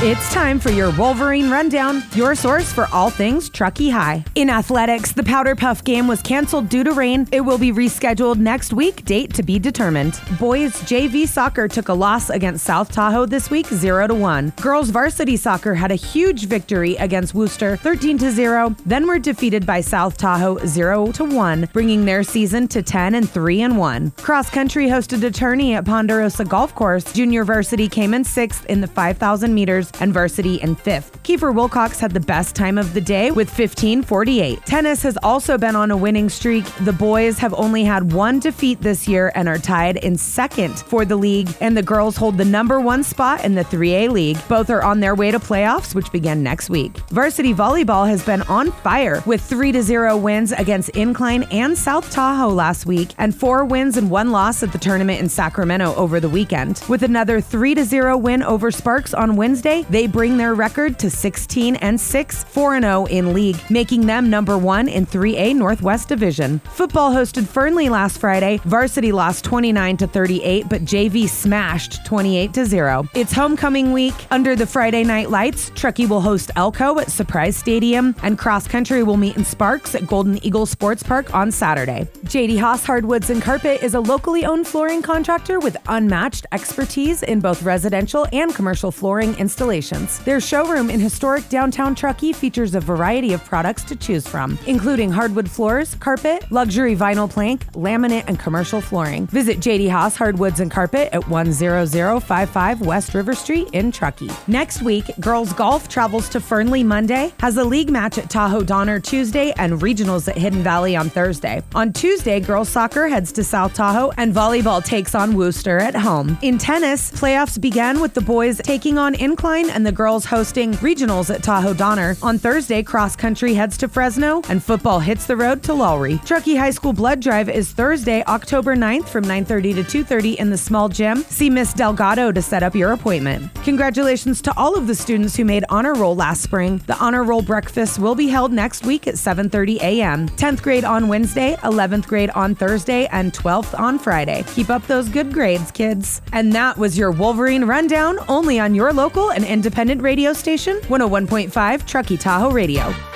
It's time for your Wolverine Rundown, your source for all things Truckee High. In athletics, the Powder Puff game was canceled due to rain. It will be rescheduled next week, date to be determined. Boys JV soccer took a loss against South Tahoe this week, 0-1. Girls varsity soccer had a huge victory against Wooster, 13-0, then were defeated by South Tahoe, 0-1, bringing their season to 10-3-1. Cross country hosted a tourney at Ponderosa Golf Course. Junior varsity came in 6th in the 5,000 meters and varsity in 5th. Kiefer Wilcox had the best time of the day with 15:48. Tennis has also been on a winning streak. The boys have only had one defeat this year and are tied in 2nd for the league, and the girls hold the number 1 spot in the 3A league. Both are on their way to playoffs, which begin next week. Varsity volleyball has been on fire with 3-0 wins against Incline and South Tahoe last week, and 4 wins and 1 loss at the tournament in Sacramento over the weekend. With another 3-0 win over Sparks on Wednesday, they bring their record to 16-6, 4-0 in league, making them number 1 in 3A Northwest Division. Football hosted Fernley last Friday. Varsity lost 29-38, but JV smashed 28-0. It's homecoming week. Under the Friday night lights, Truckee will host Elko at Surprise Stadium, and cross country will meet in Sparks at Golden Eagle Sports Park on Saturday. JD Haas Hardwoods and Carpet is a locally owned flooring contractor with unmatched expertise in both residential and commercial flooring installations. Their showroom in historic downtown Truckee features a variety of products to choose from, including hardwood floors, carpet, luxury vinyl plank, laminate, and commercial flooring. Visit JD Haas Hardwoods and Carpet at 10055 West River Street in Truckee. Next week, girls golf travels to Fernley Monday, has a league match at Tahoe Donner Tuesday, and regionals at Hidden Valley on Thursday. On Tuesday, girls soccer heads to South Tahoe, and volleyball takes on Wooster at home. In tennis, playoffs began with the boys taking on Incline and the girls hosting regionals at Tahoe Donner. On Thursday, cross country heads to Fresno, and football hits the road to Lowry. Truckee High School blood drive is Thursday, October 9th from 9:30 to 2:30 in the small gym. See Miss Delgado to set up your appointment. Congratulations to all of the students who made honor roll last spring. The honor roll breakfast will be held next week at 7:30 a.m. 10th grade on Wednesday, 11th grade on Thursday, and 12th on Friday. Keep up those good grades, kids. And that was your Wolverine Rundown, only on your local and independent radio station, 101.5 Truckee Tahoe Radio.